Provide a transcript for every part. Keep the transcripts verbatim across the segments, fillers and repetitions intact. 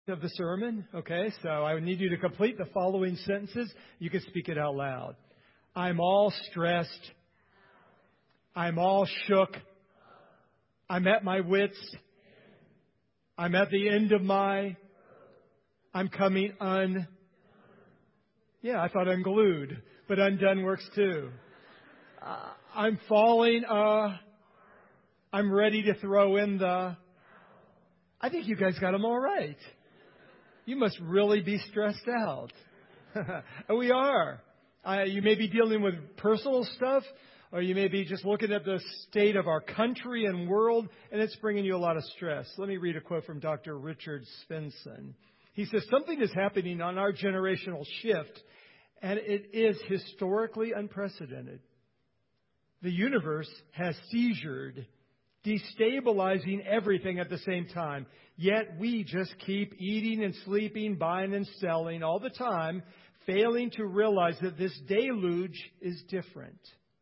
of the sermon. Okay, so I would need you to complete the following sentences. You can speak it out loud. I'm all stressed. I'm all shook. I'm at my wits. I'm at the end of my. I'm coming un. Yeah, I thought unglued, but undone works too. Uh, I'm falling. Uh, I'm ready to throw in the. I think you guys got them all right. You must really be stressed out. We are. Uh, you may be dealing with personal stuff, or you may be just looking at the state of our country and world, and it's bringing you a lot of stress. Let me read a quote from Doctor Richard Svensson. He says, something is happening on our generational shift, and it is historically unprecedented. The universe has seizured, destabilizing everything at the same time. Yet we just keep eating and sleeping, buying and selling all the time, failing to realize that this deluge is different.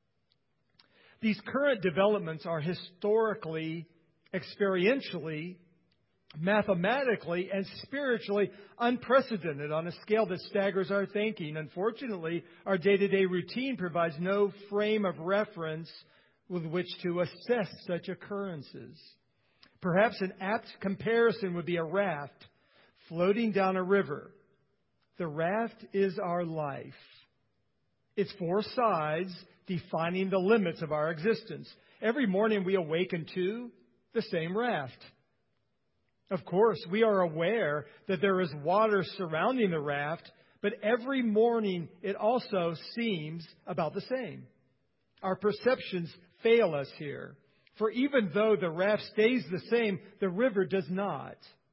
These current developments are historically, experientially, mathematically, and spiritually unprecedented on a scale that staggers our thinking. Unfortunately, our day-to-day routine provides no frame of reference with which to assess such occurrences. Perhaps an apt comparison would be a raft floating down a river. The raft is our life. Its four sides defining the limits of our existence. Every morning we awaken to the same raft. Of course, we are aware that there is water surrounding the raft, but every morning it also seems about the same. Our perceptions fail us here. For even though the raft stays the same, the river does not.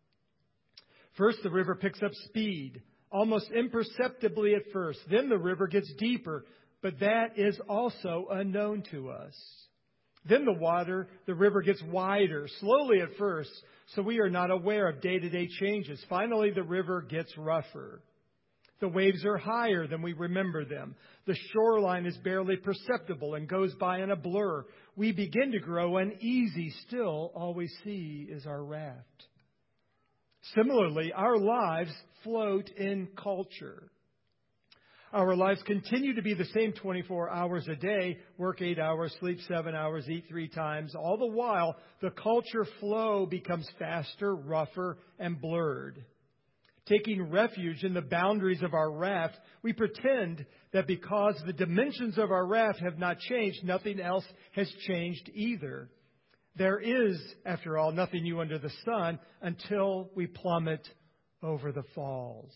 First, the river picks up speed, almost imperceptibly at first. Then the river gets deeper, but that is also unknown to us. Then the water, the river gets wider, slowly at first, so we are not aware of day-to-day changes. Finally, the river gets rougher. The waves are higher than we remember them. The shoreline is barely perceptible and goes by in a blur. We begin to grow uneasy. Still, all we see is our raft. Similarly, our lives float in culture. Our lives continue to be the same twenty-four hours a day, work eight hours, sleep seven hours, eat three times. All the while, the culture flow becomes faster, rougher, and blurred. Taking refuge in the boundaries of our raft, we pretend that because the dimensions of our raft have not changed, nothing else has changed either. There is, after all, nothing new under the sun until we plummet over the falls.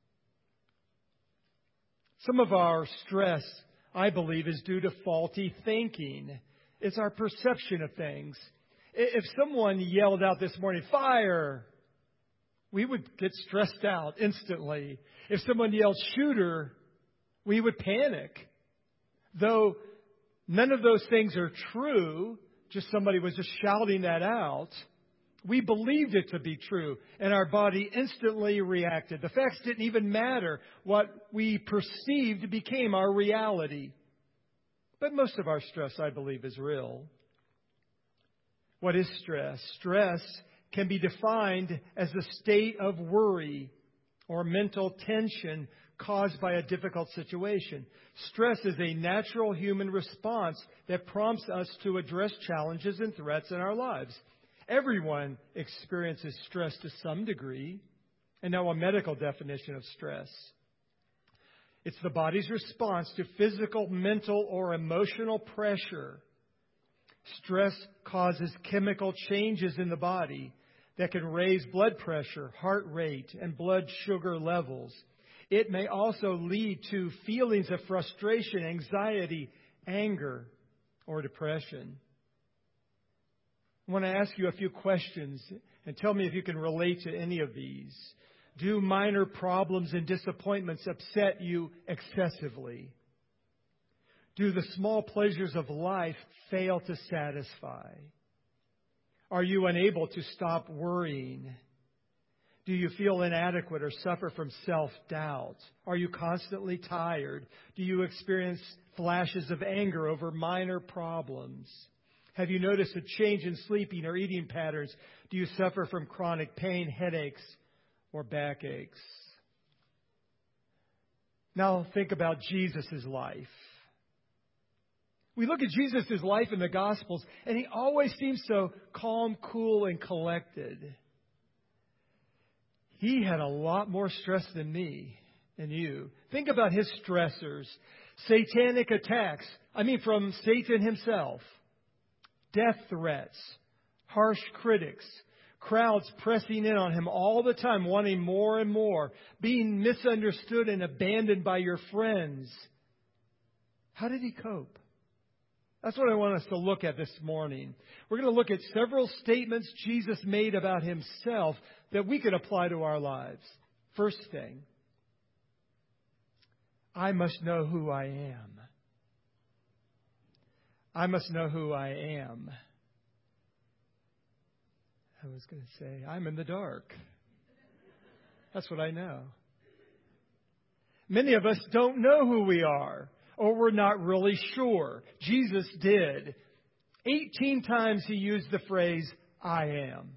Some of our stress, I believe, is due to faulty thinking. It's our perception of things. If someone yelled out this morning, "Fire!" we would get stressed out instantly. If someone yelled "shooter," we would panic. Though none of those things are true, just somebody was just shouting that out, we believed it to be true, and our body instantly reacted. The facts didn't even matter. What we perceived became our reality. But most of our stress, I believe, is real. What is stress? Stress can be defined as the state of worry or mental tension caused by a difficult situation. Stress is a natural human response that prompts us to address challenges and threats in our lives. Everyone experiences stress to some degree. And now a medical definition of stress. It's the body's response to physical, mental, or emotional pressure. Stress causes chemical changes in the body that can raise blood pressure, heart rate, and blood sugar levels. It may also lead to feelings of frustration, anxiety, anger, or depression. I want to ask you a few questions and tell me if you can relate to any of these. Do minor problems and disappointments upset you excessively? Do the small pleasures of life fail to satisfy? Are you unable to stop worrying? Do you feel inadequate or suffer from self-doubt? Are you constantly tired? Do you experience flashes of anger over minor problems? Have you noticed a change in sleeping or eating patterns? Do you suffer from chronic pain, headaches, or backaches. Now think about Jesus' life. We look at Jesus' life in the Gospels, and he always seems so calm, cool, and collected. He had a lot more stress than me and you. Think about his stressors. Satanic attacks. I mean, from Satan himself. Death threats. Harsh critics. Crowds pressing in on him all the time, wanting more and more. Being misunderstood and abandoned by your friends. How did he cope? That's what I want us to look at this morning. We're going to look at several statements Jesus made about himself that we can apply to our lives. First thing, I must know who I am. I must know who I am. I was going to say, I'm in the dark. That's what I know. Many of us don't know who we are, or we're not really sure. Jesus did. eighteen times he used the phrase, I am.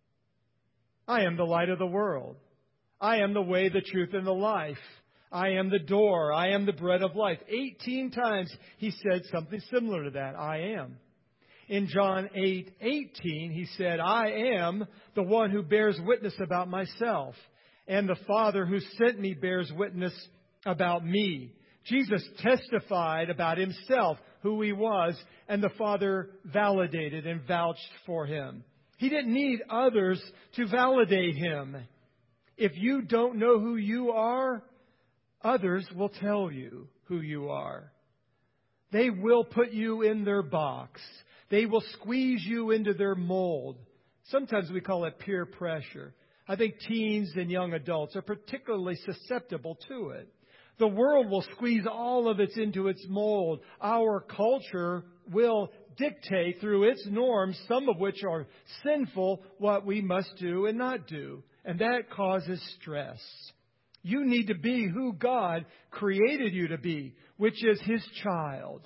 I am the light of the world. I am the way, the truth, and the life. I am the door. I am the bread of life. eighteen times he said something similar to that. I am. In John eight eighteen, he said, I am the one who bears witness about myself, and the Father who sent me bears witness about me. Jesus testified about himself, who he was, and the Father validated and vouched for him. He didn't need others to validate him. If you don't know who you are, others will tell you who you are. They will put you in their box. They will squeeze you into their mold. Sometimes we call it peer pressure. I think teens and young adults are particularly susceptible to it. The world will squeeze all of it into its mold. Our culture will dictate through its norms, some of which are sinful, what we must do and not do. And that causes stress. You need to be who God created you to be, which is His child,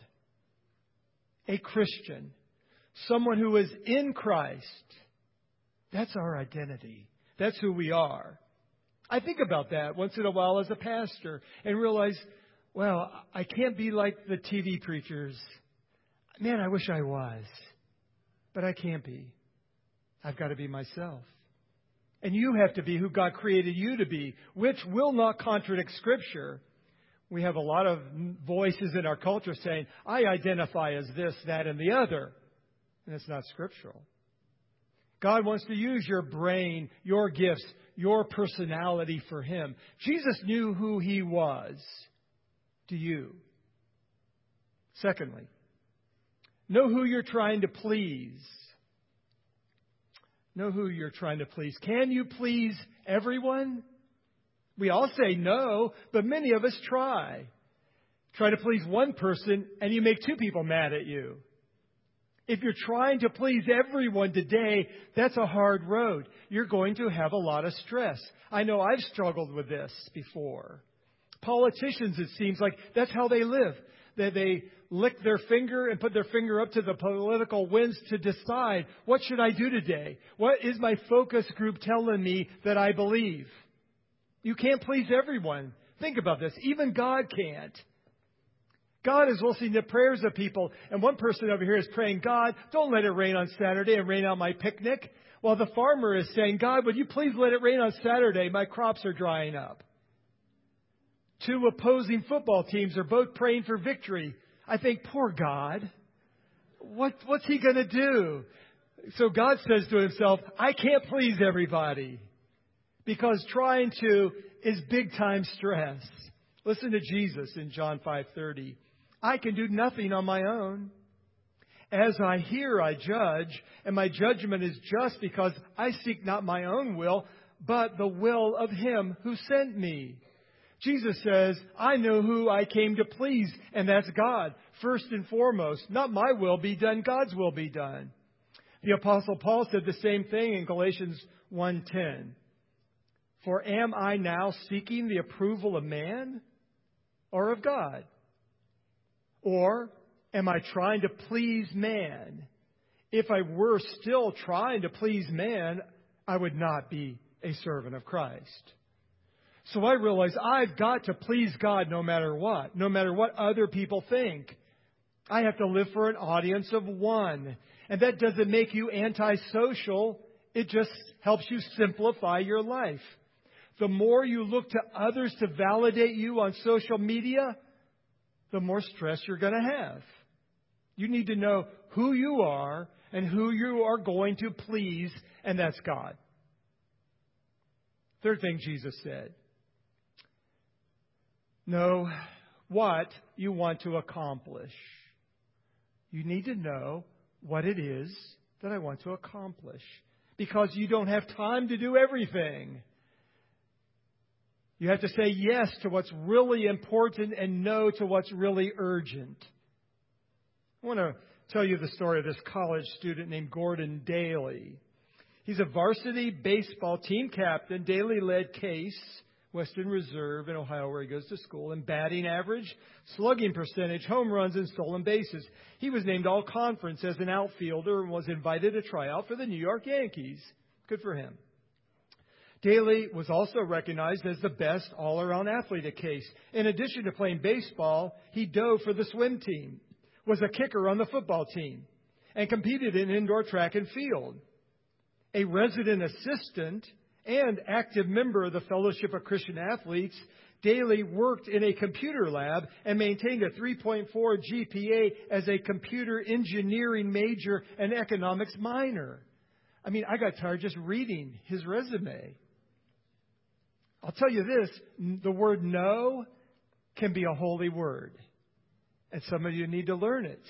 a Christian, someone who is in Christ. That's our identity. That's who we are. I think about that once in a while as a pastor and realize, well, I can't be like the T V preachers. Man, I wish I was. But I can't be. I've got to be myself. And you have to be who God created you to be, which will not contradict Scripture. We have a lot of voices in our culture saying, I identify as this, that, and the other. And it's not scriptural. God wants to use your brain, your gifts, your personality for Him. Jesus knew who He was. Do you? Secondly, know who you're trying to please. Know who you're trying to please. Can you please everyone? We all say no, but many of us try. Try to please one person and you make two people mad at you. If you're trying to please everyone today, that's a hard road. You're going to have a lot of stress. I know I've struggled with this before. Politicians, it seems like that's how they live. That they lick their finger and put their finger up to the political winds to decide, what should I do today? What is my focus group telling me that I believe? You can't please everyone. Think about this. Even God can't. God is listening to prayers of people. And one person over here is praying, God, don't let it rain on Saturday and rain on my picnic. While the farmer is saying, God, would you please let it rain on Saturday? My crops are drying up. Two opposing football teams are both praying for victory. I think, poor God. What, what's he going to do? So God says to himself, I can't please everybody. Because trying to is big time stress. Listen to Jesus in John five thirty. I can do nothing on my own. As I hear, I judge, and my judgment is just because I seek not my own will, but the will of Him who sent me. Jesus says, I know who I came to please, and that's God. First and foremost, not my will be done, God's will be done. The Apostle Paul said the same thing in Galatians one ten. For am I now seeking the approval of man or of God? Or am I trying to please man? If I were still trying to please man, I would not be a servant of Christ. So I realize I've got to please God no matter what, no matter what other people think. I have to live for an audience of one. And that doesn't make you antisocial. It just helps you simplify your life. The more you look to others to validate you on social media, the more stress you're going to have. You need to know who you are and who you are going to please, and that's God. Third thing Jesus said. Know what you want to accomplish. You need to know what it is that I want to accomplish. Because you don't have time to do everything. You have to say yes to what's really important and no to what's really urgent. I want to tell you the story of this college student named Gordon Daly. He's a varsity baseball team captain. Daly led Case, Western Reserve in Ohio, where he goes to school, in batting average, slugging percentage, home runs, and stolen bases. He was named all-conference as an outfielder and was invited to try out for the New York Yankees. Good for him. Daly was also recognized as the best all-around athlete at Case. In addition to playing baseball, he dove for the swim team, was a kicker on the football team, and competed in indoor track and field. A resident assistant and active member of the Fellowship of Christian Athletes, Daly worked in a computer lab and maintained a three point four G P A as a computer engineering major and economics minor. I mean, I got tired just reading his resume. I'll tell you this, the word no can be a holy word. And some of you need to learn it.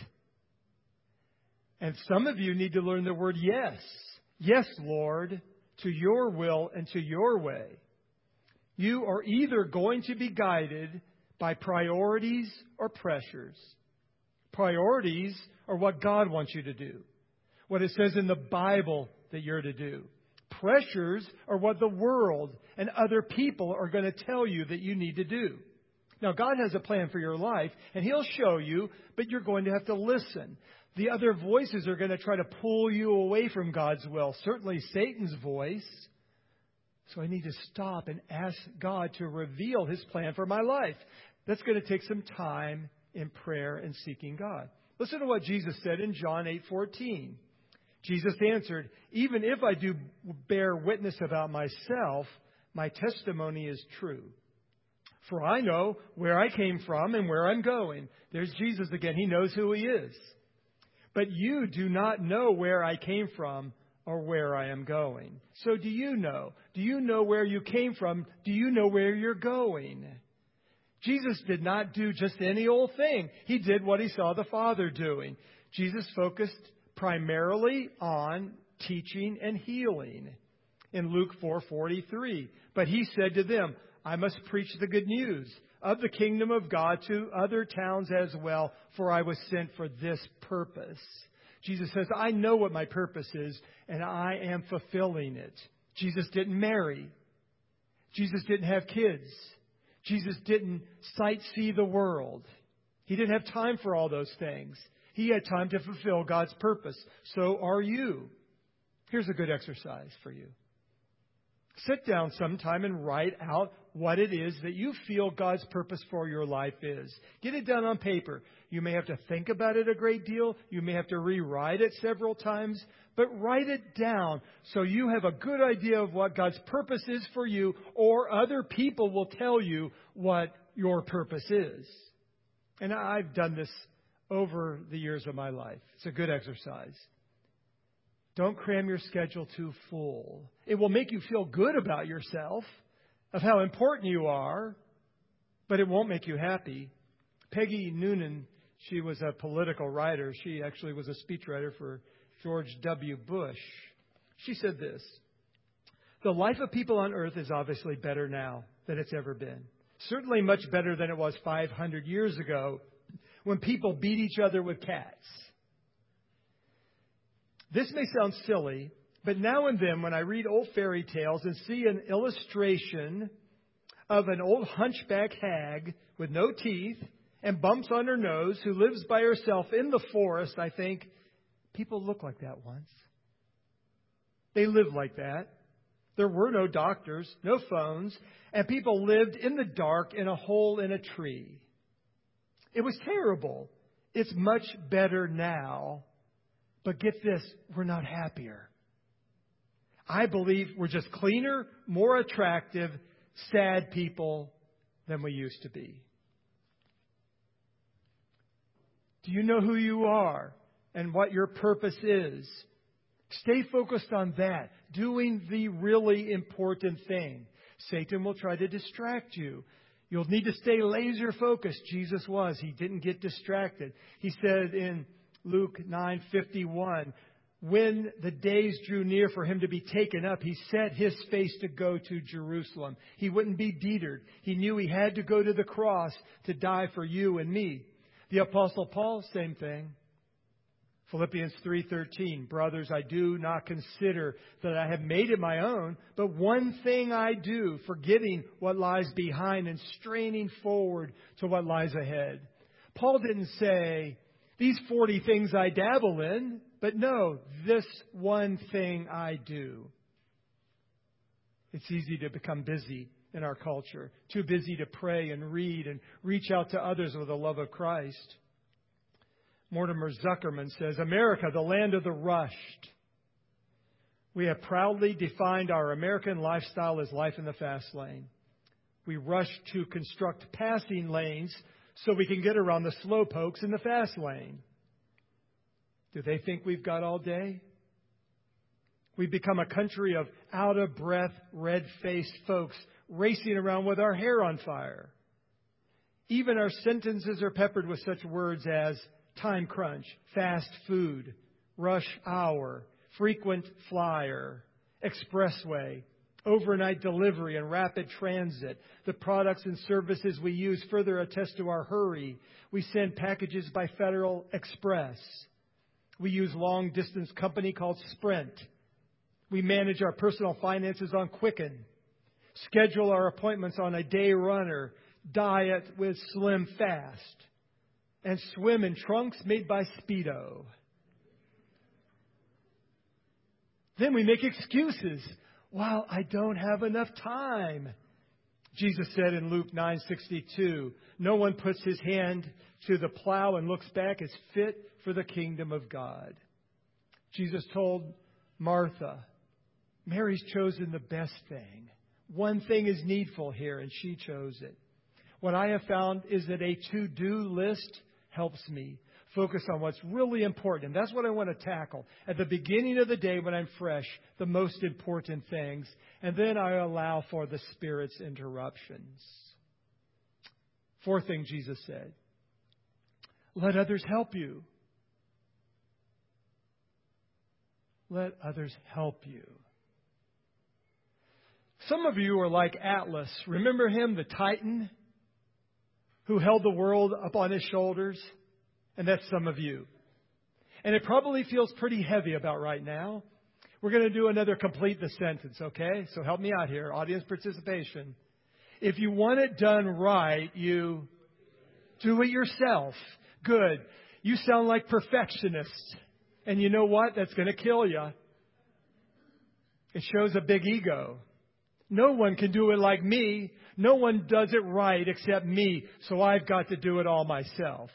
And some of you need to learn the word yes. Yes, Lord, to your will and to your way. You are either going to be guided by priorities or pressures. Priorities are what God wants you to do, what it says in the Bible that you're to do. Pressures are what the world and other people are going to tell you that you need to do. Now, God has a plan for your life, and He'll show you, but you're going to have to listen. The other voices are going to try to pull you away from God's will. Certainly Satan's voice. So I need to stop and ask God to reveal His plan for my life. That's going to take some time in prayer and seeking God. Listen to what Jesus said in John eight fourteen. Jesus answered, "Even if I do bear witness about myself, my testimony is true. For I know where I came from and where I'm going." There's Jesus again. He knows who He is. "But you do not know where I came from or where I am going." So do you know? Do you know where you came from? Do you know where you're going? Jesus did not do just any old thing. He did what He saw the Father doing. Jesus focused primarily on teaching and healing. In Luke four forty-three, "But He said to them, I must preach the good news of the kingdom of God to other towns as well, for I was sent for this purpose." Jesus says, I know what my purpose is, and I am fulfilling it. Jesus didn't marry. Jesus didn't have kids. Jesus didn't sightsee the world. He didn't have time for all those things. He had time to fulfill God's purpose. So are you. Here's a good exercise for you. Sit down sometime and write out what it is that you feel God's purpose for your life is. Get it down on paper. You may have to think about it a great deal. You may have to rewrite it several times. But write it down so you have a good idea of what God's purpose is for you, or other people will tell you what your purpose is. And I've done this over the years of my life. It's a good exercise. Don't cram your schedule too full. It will make you feel good about yourself, of how important you are, but it won't make you happy. Peggy Noonan, she was a political writer. She actually was a speechwriter for George W. Bush. She said this: "The life of people on earth is obviously better now than it's ever been. Certainly much better than it was five hundred years ago when people beat each other with cats. This may sound silly, but now and then when I read old fairy tales and see an illustration of an old hunchback hag with no teeth and bumps on her nose who lives by herself in the forest, I think, people look like that once. They live like that. There were no doctors, no phones, and people lived in the dark in a hole in a tree. It was terrible. It's much better now. But get this, we're not happier. I believe we're just cleaner, more attractive, sad people than we used to be. Do you know who you are and what your purpose is? Stay focused on that, doing the really important thing. Satan will try to distract you. You'll need to stay laser focused. Jesus was. He didn't get distracted. He said in Luke nine fifty-one, when the days drew near for him to be taken up, he set his face to go to Jerusalem. He wouldn't be deterred. He knew he had to go to the cross to die for you and me. The Apostle Paul, same thing. Philippians three thirteen, brothers, I do not consider that I have made it my own, but one thing I do, forgetting what lies behind and straining forward to what lies ahead. Paul didn't say, these forty things I dabble in, but no, this one thing I do. It's easy to become busy in our culture, too busy to pray and read and reach out to others with the love of Christ. Mortimer Zuckerman says, America, the land of the rushed. We have proudly defined our American lifestyle as life in the fast lane. We rush to construct passing lanes so we can get around the slow pokes in the fast lane. Do they think we've got all day? We've become a country of out-of-breath, red-faced folks racing around with our hair on fire. Even our sentences are peppered with such words as time crunch, fast food, rush hour, frequent flyer, expressway, overnight delivery, and rapid transit. The products and services we use further attest to our hurry. We send packages by Federal Express. We use long-distance company called Sprint. We manage our personal finances on Quicken, schedule our appointments on a day runner, diet with Slim Fast, and swim in trunks made by Speedo. Then we make excuses. Well, I don't have enough time. Jesus said in Luke nine sixty-two, no one puts his hand to the plow and looks back is fit for the kingdom of God. Jesus told Martha, Mary's chosen the best thing. One thing is needful here, and she chose it. What I have found is that a to-do list helps me focus on what's really important. And that's what I want to tackle at the beginning of the day when I'm fresh, the most important things. And then I allow for the Spirit's interruptions. Fourth thing Jesus said, let others help you. Let others help you. Some of you are like Atlas. Remember him, the Titan, who held the world up on his shoulders? And that's some of you. And it probably feels pretty heavy about right now. We're going to do another complete the sentence, okay? So help me out here, audience participation. If you want it done right, you do it yourself. Good. You sound like perfectionists. And you know what? That's going to kill you. It shows a big ego. No one can do it like me. No one does it right except me. So I've got to do it all myself.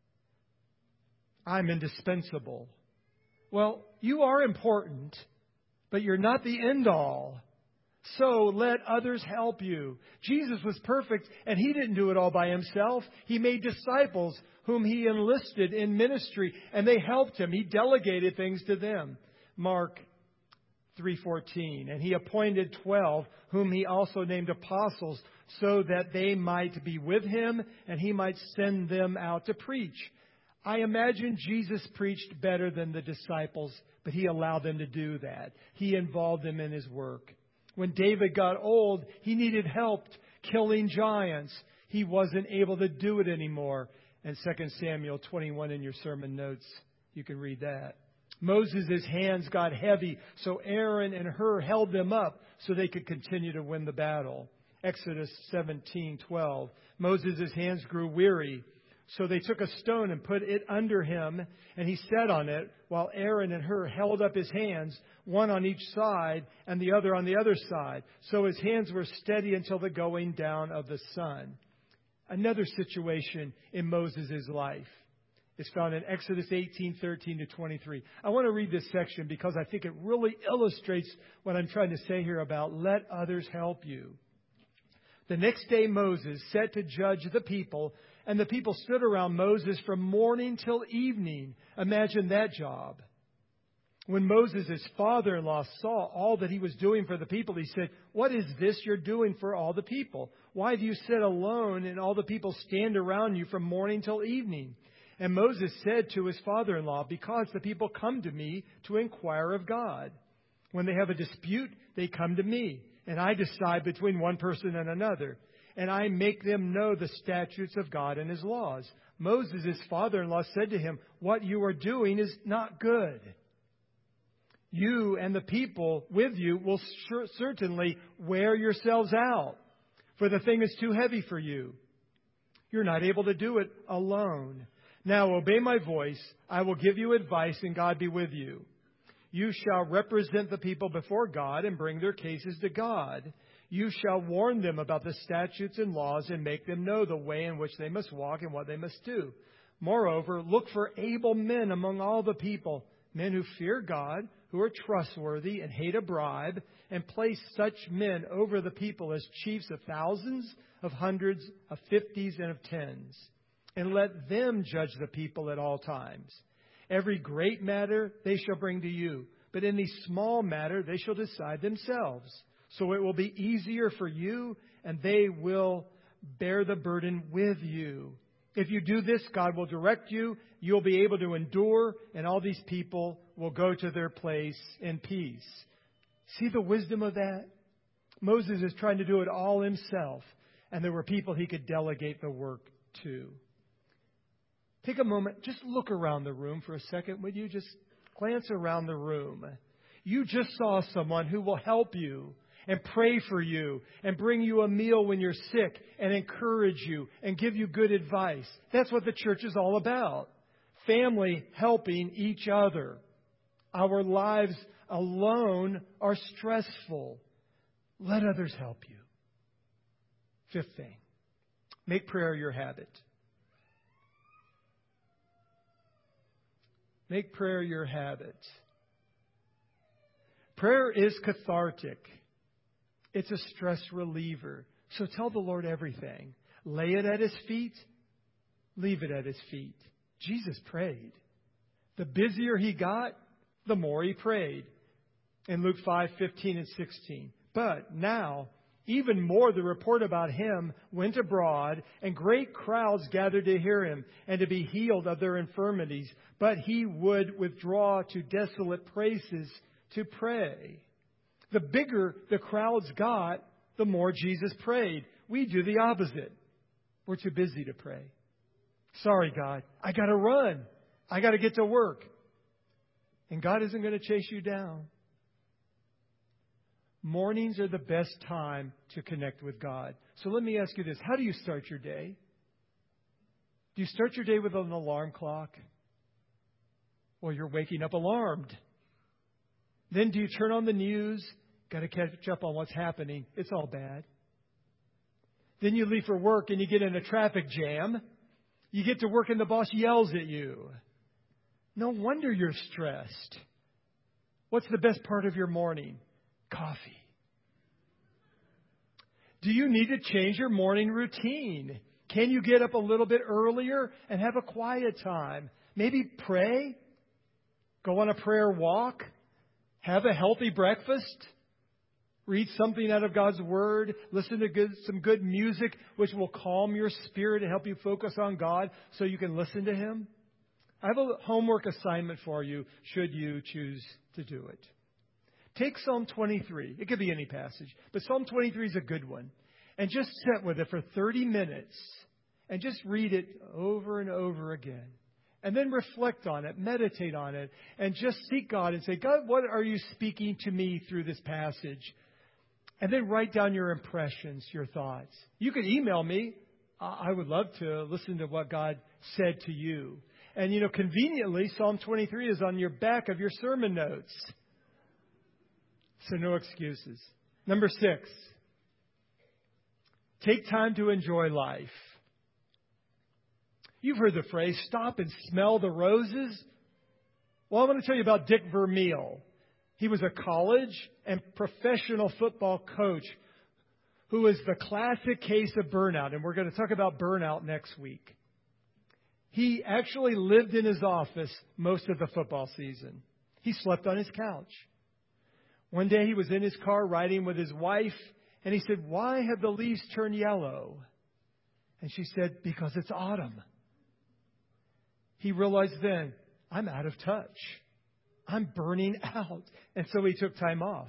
I'm indispensable. Well, you are important, but you're not the end all. So let others help you. Jesus was perfect, and he didn't do it all by himself. He made disciples whom he enlisted in ministry, and they helped him. He delegated things to them. Mark three fourteen, and he appointed twelve, whom he also named apostles, so that they might be with him, and he might send them out to preach. I imagine Jesus preached better than the disciples, but he allowed them to do that. He involved them in his work. When David got old, he needed help killing giants. He wasn't able to do it anymore. And Second Samuel twenty-one in your sermon notes, you can read that. Moses' hands got heavy, so Aaron and Hur held them up so they could continue to win the battle. Exodus seventeen twelve. Moses' hands grew weary, So they took a stone and put it under him, and he sat on it, while Aaron and Hur held up his hands, one on each side and the other on the other side. So his hands were steady until the going down of the sun. Another situation in Moses' life is found in Exodus eighteen, thirteen to twenty-three. I want to read this section because I think it really illustrates what I'm trying to say here about let others help you. The next day Moses set to judge the people, and the people stood around Moses from morning till evening. Imagine that job. When Moses' father-in-law saw all that he was doing for the people, he said, "What is this you're doing for all the people? Why do you sit alone and all the people stand around you from morning till evening?" And Moses said to his father-in-law, "Because the people come to me to inquire of God. When they have a dispute, they come to me, and I decide between one person and another. And I make them know the statutes of God and His laws." Moses, his father-in-law, said to him, "What you are doing is not good. You and the people with you will sure, certainly wear yourselves out, for the thing is too heavy for you. You're not able to do it alone. Now obey my voice. I will give you advice, and God be with you. You shall represent the people before God and bring their cases to God. You shall warn them about the statutes and laws and make them know the way in which they must walk and what they must do. Moreover, look for able men among all the people, men who fear God, who are trustworthy and hate a bribe, and place such men over the people as chiefs of thousands, of hundreds, of fifties, and of tens. And let them judge the people at all times. Every great matter they shall bring to you, but any small matter they shall decide themselves. So it will be easier for you, and they will bear the burden with you. If you do this, God will direct you. You'll be able to endure, and all these people will go to their place in peace." See the wisdom of that? Moses is trying to do it all himself, and there were people he could delegate the work to. Take a moment, just look around the room for a second, would you? Just glance around the room. You just saw someone who will help you and pray for you and bring you a meal when you're sick and encourage you and give you good advice. That's what the church is all about. Family helping each other. Our lives alone are stressful. Let others help you. Fifth thing, make prayer your habit. Make prayer your habit. Prayer is cathartic. It's a stress reliever. So tell the Lord everything. Lay it at His feet. Leave it at His feet. Jesus prayed. The busier He got, the more He prayed. In Luke five, fifteen and sixteen. But now, even more the report about Him went abroad, and great crowds gathered to hear Him and to be healed of their infirmities. But He would withdraw to desolate places to pray. The bigger the crowds got, the more Jesus prayed. We do the opposite. We're too busy to pray. Sorry, God, I got to run. I got to get to work. And God isn't going to chase you down. Mornings are the best time to connect with God. So let me ask you this. How do you start your day? Do you start your day with an alarm clock? Well, you're waking up alarmed. Then do you turn on the news? Got to catch up on what's happening. It's all bad. Then you leave for work and you get in a traffic jam. You get to work and the boss yells at you. No wonder you're stressed. What's the best part of your morning? Coffee. Do you need to change your morning routine? Can you get up a little bit earlier and have a quiet time? Maybe pray. Go on a prayer walk. Have a healthy breakfast. Read something out of God's Word. Listen to good, some good music, which will calm your spirit and help you focus on God so you can listen to Him. I have a homework assignment for you, should you choose to do it. Take Psalm twenty-three. It could be any passage, but Psalm twenty-three is a good one. And just sit with it for thirty minutes and just read it over and over again. And then reflect on it, meditate on it, and just seek God and say, God, what are you speaking to me through this passage? And then write down your impressions, your thoughts. You can email me. I would love to listen to what God said to you. And, you know, conveniently, Psalm twenty-three is on your back of your sermon notes. So no excuses. Number six, take time to enjoy life. You've heard the phrase, stop and smell the roses. Well, I want to tell you about Dick Vermeil. He was a college and professional football coach who is the classic case of burnout. And we're going to talk about burnout next week. He actually lived in his office most of the football season. He slept on his couch. One day he was in his car riding with his wife, and he said, "Why have the leaves turned yellow?" And she said, "Because it's autumn." He realized then, I'm out of touch. I'm burning out. And so he took time off.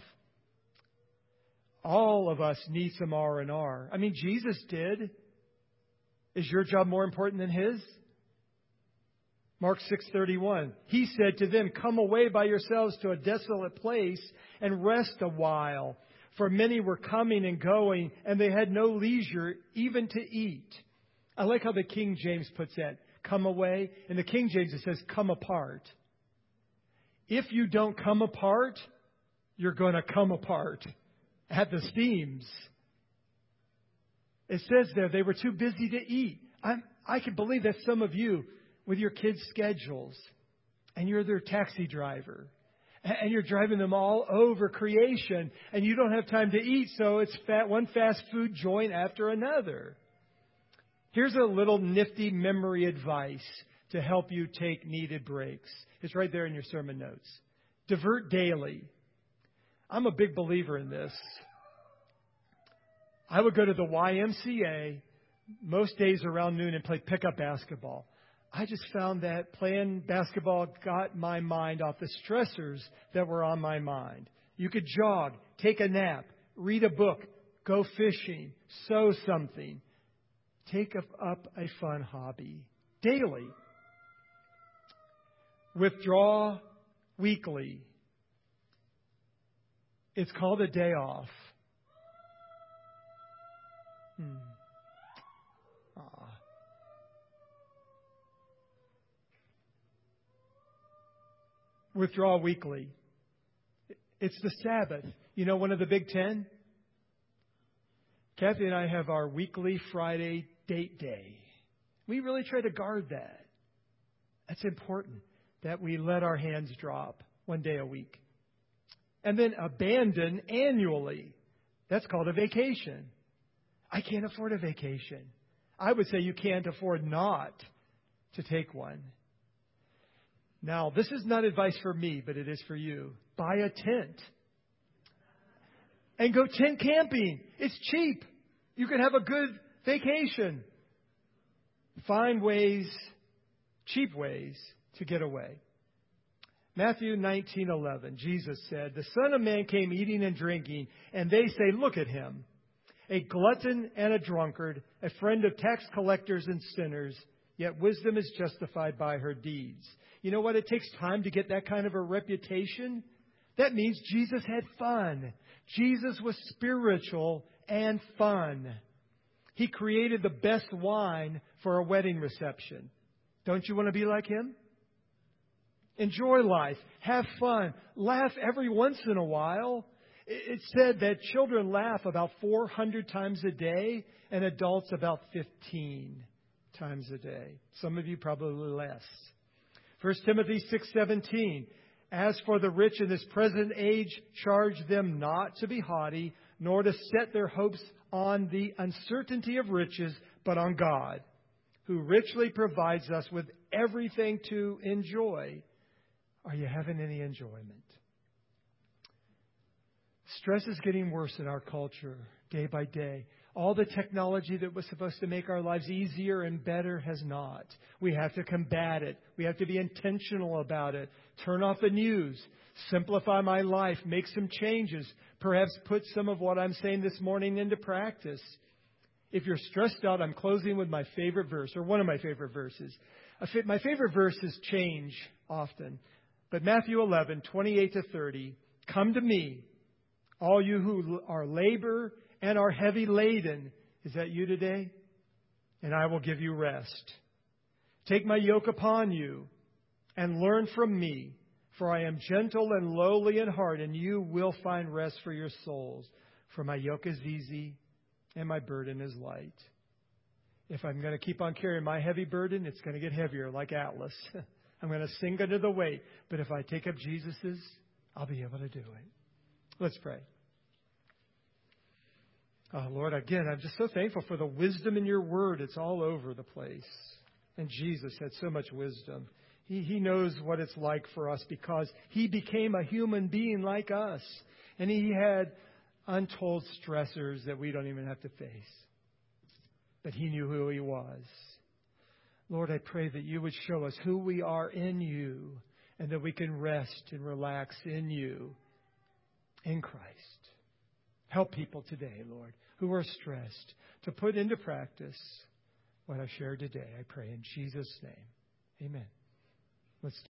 All of us need some R and R. I mean, Jesus did. Is your job more important than his? Mark six thirty-one. He said to them, "Come away by yourselves to a desolate place and rest a while." For many were coming and going, and they had no leisure even to eat. I like how the King James puts that. Come away. In the King James it says, come apart. If you don't come apart, you're going to come apart at the seams. It says there they were too busy to eat. I'm, I can believe that some of you, with your kids' schedules, and you're their taxi driver, and you're driving them all over creation, and you don't have time to eat, so it's fat, one fast food joint after another. Here's a little nifty memory advice to help you take needed breaks. It's right there in your sermon notes. Divert daily. I'm a big believer in this. I would go to the Y M C A most days around noon and play pickup basketball. I just found that playing basketball got my mind off the stressors that were on my mind. You could jog, take a nap, read a book, go fishing, sew something. Take up a fun hobby daily. Withdraw weekly. It's called a day off. Hmm. Ah. Withdraw weekly. It's the Sabbath. You know, one of the Big Ten? Kathy and I have our weekly Friday date day. We really try to guard that. That's important, that we let our hands drop one day a week. And then abandon annually. That's called a vacation. I can't afford a vacation. I would say you can't afford not to take one. Now, this is not advice for me, but it is for you. Buy a tent. And go tent camping. It's cheap. You can have a good vacation. Find ways, cheap ways, to get away. Matthew nineteen eleven, Jesus said, "The Son of Man came eating and drinking, and they say, 'Look at him, a glutton and a drunkard, a friend of tax collectors and sinners, yet wisdom is justified by her deeds.'" You know what? It takes time to get that kind of a reputation. That means Jesus had fun. Jesus was spiritual and fun. He created the best wine for a wedding reception. Don't you want to be like him? Enjoy life. Have fun. Laugh every once in a while. It's said that children laugh about four hundred times a day and adults about fifteen times a day. Some of you probably less. First Timothy six seventeen. "As for the rich in this present age, charge them not to be haughty, nor to set their hopes on the uncertainty of riches, but on God, who richly provides us with everything to enjoy." Are you having any enjoyment? Stress is getting worse in our culture day by day. All the technology that was supposed to make our lives easier and better has not. We have to combat it. We have to be intentional about it. Turn off the news. Simplify my life. Make some changes. Perhaps put some of what I'm saying this morning into practice. If you're stressed out, I'm closing with my favorite verse, or one of my favorite verses. My favorite verses change often. But Matthew eleven, twenty-eight to thirty, "Come to me, all you who are labor and are heavy laden." Is that you today? and I will give you rest. Take my yoke upon you and learn from me, for I am gentle and lowly in heart, and you will find rest for your souls. For my yoke is easy and my burden is light. If I'm going to keep on carrying my heavy burden, it's going to get heavier like Atlas. I'm going to sink under the weight. But if I take up Jesus's, I'll be able to do it. Let's pray. Oh, Lord, again, I'm just so thankful for the wisdom in your word. It's all over the place. And Jesus had so much wisdom. He, he knows what it's like for us because he became a human being like us. And he had untold stressors that we don't even have to face. But he knew who he was. Lord, I pray that you would show us who we are in you and that we can rest and relax in you, in Christ. Help people today, Lord, who are stressed to put into practice what I shared today. I pray in Jesus' name. Amen. Let's